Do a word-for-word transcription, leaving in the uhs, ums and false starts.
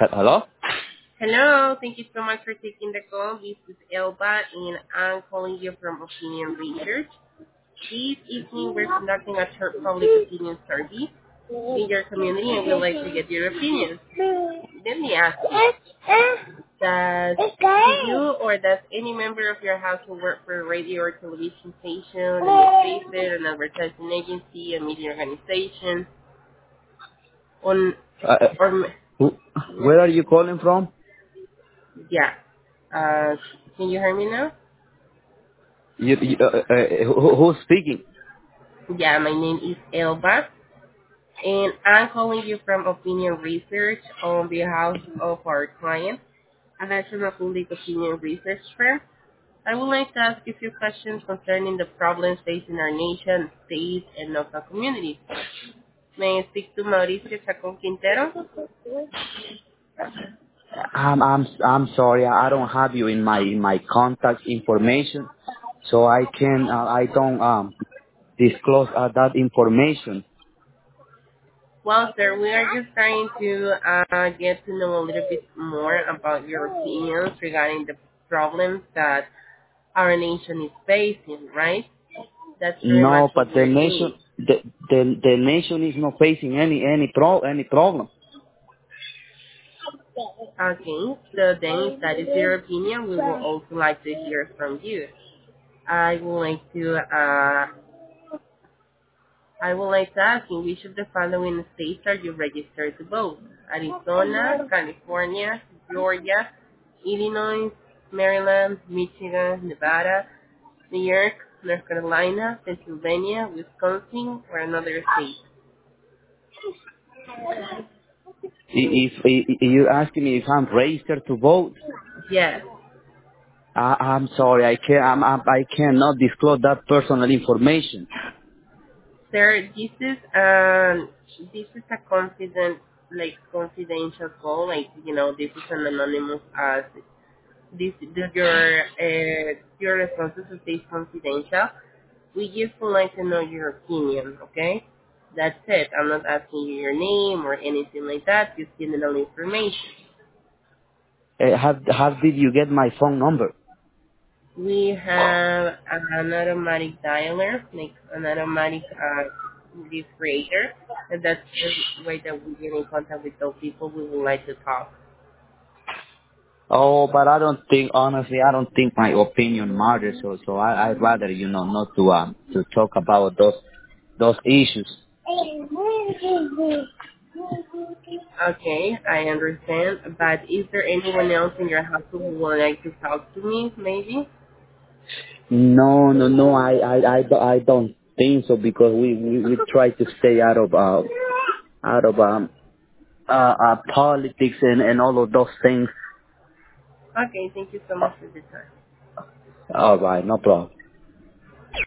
He- Hello? Hello, thank you so much for taking the call. This is Elba, and I'm calling you from Opinion Research. This evening, we're conducting a short public opinion survey in your community, and we'd like to get your opinion. Let me ask you, does do you or does any member of your household work for a radio or television station, a newspaper, an advertising agency, a media organization, on, Uh, uh, or, who, where are you calling from? yeah, uh, can you hear me now? You, you, uh, uh, who, who's speaking? Yeah, my name is Elba, and I'm calling you from Opinion Research on behalf of our client, a national public opinion research firm. I would like to ask you a few questions concerning the problems facing our nation, state, and local communities. May I speak to Mauricio Chacon Quintero? I'm, I'm, I'm sorry. I don't have you in my, in my contact information, so I can, uh, I don't, um, disclose uh, that information. Well, sir, we are just trying to uh, get to know a little bit more about your opinions regarding the problems that our nation is facing, right? That's pretty much No, but what the we're nation, doing. the, the, the nation is not facing any, any pro, any problem. Okay, so then if that is your opinion, we would also like to hear from you. I would like to, uh, I would like to ask in which of the following states are you registered to vote? Arizona, California, Georgia, Illinois, Maryland, Michigan, Nevada, New York, North Carolina, Pennsylvania, Wisconsin, or another state? If, if, if you're asking me if I'm registered to vote, Yes. I, I'm sorry, I can't, I'm, I'm, I cannot disclose that personal information. Sir, this is um this is a confident like confidential call. Like you know, this is an anonymous. Uh, this this your uh, your responses to stay confidential. We just would like to know your opinion. Okay, that's it. I'm not asking you your name or anything like that. Just general information. Uh, how, how did you get my phone number? We have an automatic dialer, like an automatic uh, lead creator, and that's the way that we get in contact with those people we would like to talk. Oh, but I don't think, honestly, I don't think my opinion matters. So, so I, I'd rather, you know, not to um to talk about those those issues. Okay, I understand, but is there anyone else in your household who would like to talk to me, maybe? No, no, no. I, I, I, don't- I don't think so because we, we, we try to stay out of uh out of um uh, uh politics and and all of those things. Okay, thank you so much for the time. All right, no problem.